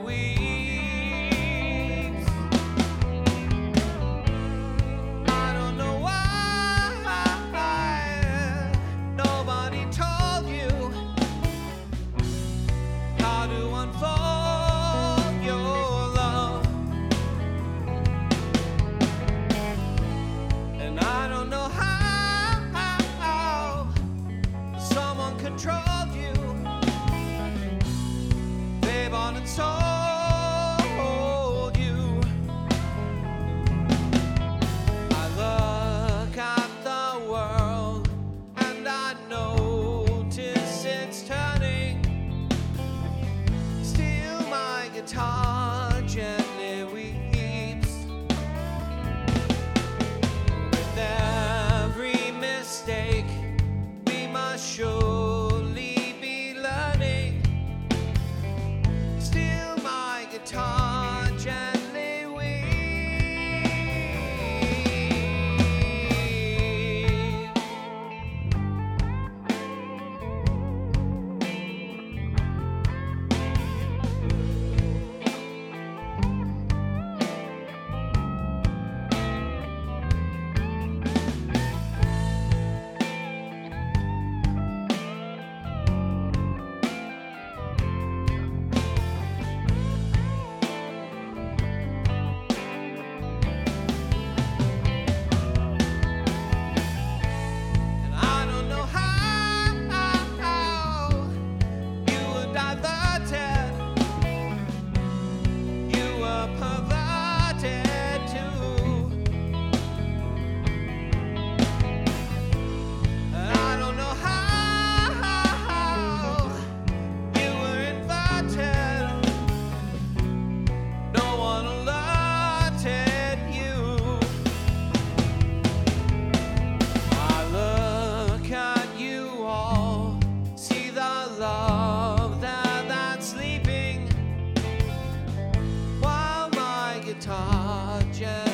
weeps. I don't know why nobody told you how to unfold your love. And I don't know how someone controlled you. They bought and sold you. I look at the world and I notice it's turning. Still my guitar gently weeps. With every mistake we must surely be learning. Still my guitar gently weeps. And I don't know how you were diverted. You were perverted too. And I don't know how you were inverted. No one alerted you. I look at you all, see the love that's sleeping, while my guitar just